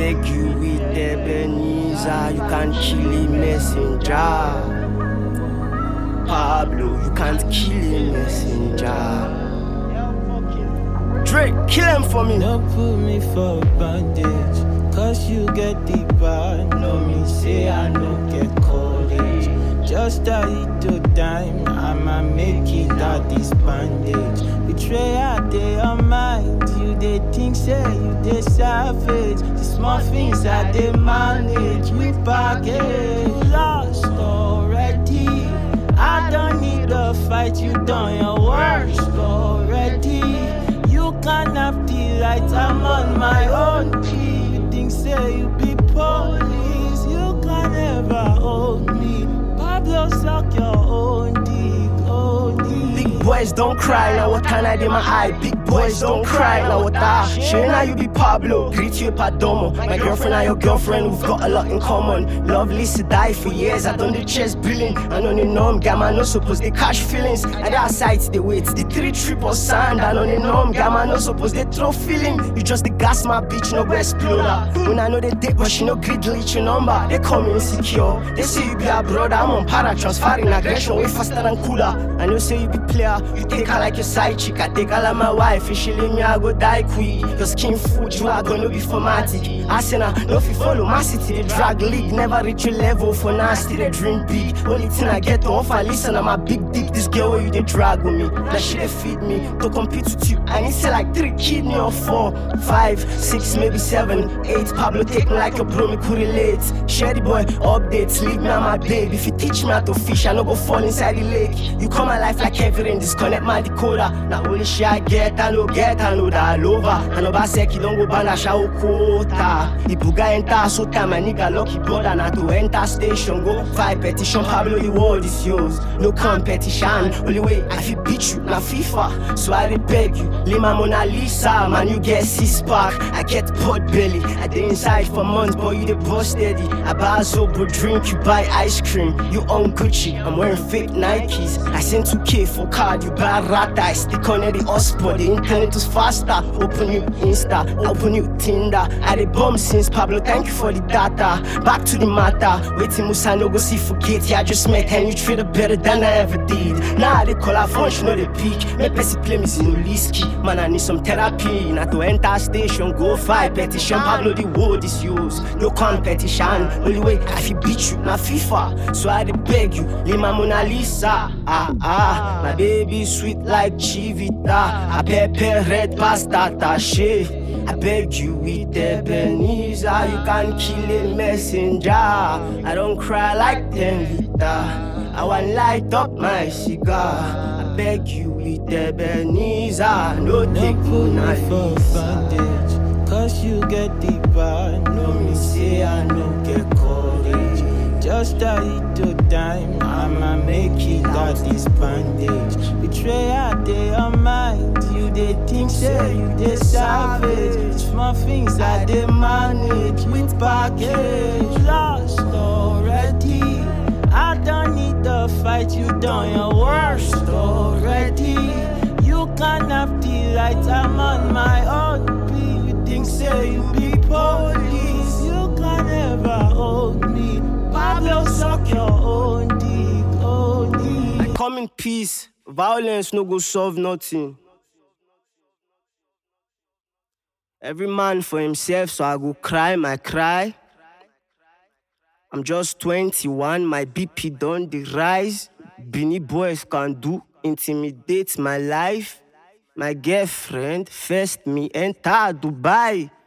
beg you with Ebenezer, you can't kill a messenger. Pablo, you can't kill a messenger. Drake, kill him for me. Don't put me for bandage, cause you get the bad. No me say I don't get college. Just a little time, I'ma make it out this bandage. Betrayal, they are mind. You they think say you they savage. The small things I they manage with baggage. You lost already. I don't need a fight, you done your worst already. You can't have the light, I'm on my own. You think say you be police, you can never hold me. Pablo suck your own dick, own dick. Big boys don't cry, now what can I do my eye? Big boys don't cry, now what I share now you be Pablo, greet you Padomo. My girlfriend and your girlfriend, we've got a lot in common. Lovely to die for years, I done the chest billing. I know the norm, gamma no suppose they catch feelings. And that sight they wait, the 3 triple sand. I know the norm, gamma no suppose they throw feeling. You just the gas my bitch, no go exploder. When I know they date, but she no greed leech your number. They call me insecure, they say you be a brother. I'm on para transferring aggression way faster than cooler. I know say you be player, you take her like your side chick. I take her like my wife, if she leave me I go die quick. Your skin food, you are gonna be formatic. Arsenal, no fi follow my city. The drag league never reach your level for nasty. They dream big. Only thing I get to offer, listen, I'm a big dick. This girl where you they drag with me, that shit they feed me. To compete with you, I need say like 3 kidney or 4, 5, 6, maybe 7, 8. Pablo take me like a bro, me could relate. Share the boy updates, leave me on my babe. If you teach me how to fish, I no go fall inside the lake. You come my life like heavy rain, disconnect my decoder. Now only shit I get, I know that lover. I know Baseki don't go ban a shower quota. The buga enter so time, my nigga lucky brother. Now to enter station, go 5 petition. Pablo, the world is yours, no competition. Only way I feel beat you, na FIFA. So I beg you, leave my Mona Lisa. Man, you get 6-pack, I get pot belly. I dey inside for months, boy, you the boss steady. I buy a Zobo drink, you buy ice cream. You own Gucci, I'm wearing fake Nikes. I send 2K for card, you buy rat I stick on the hotspot, the internet was faster. Open you Insta, open you Tinder. I dey bomb since Pablo, thank you for the data. Back to the matter, waiting Musa no go see forget. Yeah, I just met and you treat her better than I ever did. Now I dey call her phone, she know the peak. Me Pessy play me no Liski. Man, I need some therapy. Now to enter station, go 5 petition. Pablo, the world is yours, no competition. Only way I feel beat you, na FIFA. So I dey beg you, leave my Mona Lisa. My baby sweet like Chivita. I pepper red pasta tache. I beg you with Ebenezer, you can't kill a messenger. I don't cry like 10 liter. I want light up my cigar. I beg you with Ebenezer, no take Put me me for bandage, cause you get the bad. No me say I don't get courage. Just a little time, I'ma make it out this bandage. Betrayal, they are mind. You they think say you they savage. Small things I they manage with baggage. Lost already. I don't need the fight, you done your worst already. You can't have the light, I'm on my own. You think say you be police, you can never hold me. Pablo suck your own dick, own dick. I come in peace, violence no go solve nothing. Every man for himself, so I go cry my cry. I'm just 21, my BP done the rise. Beanie boys can do intimidate my life. My girlfriend first me enter Dubai.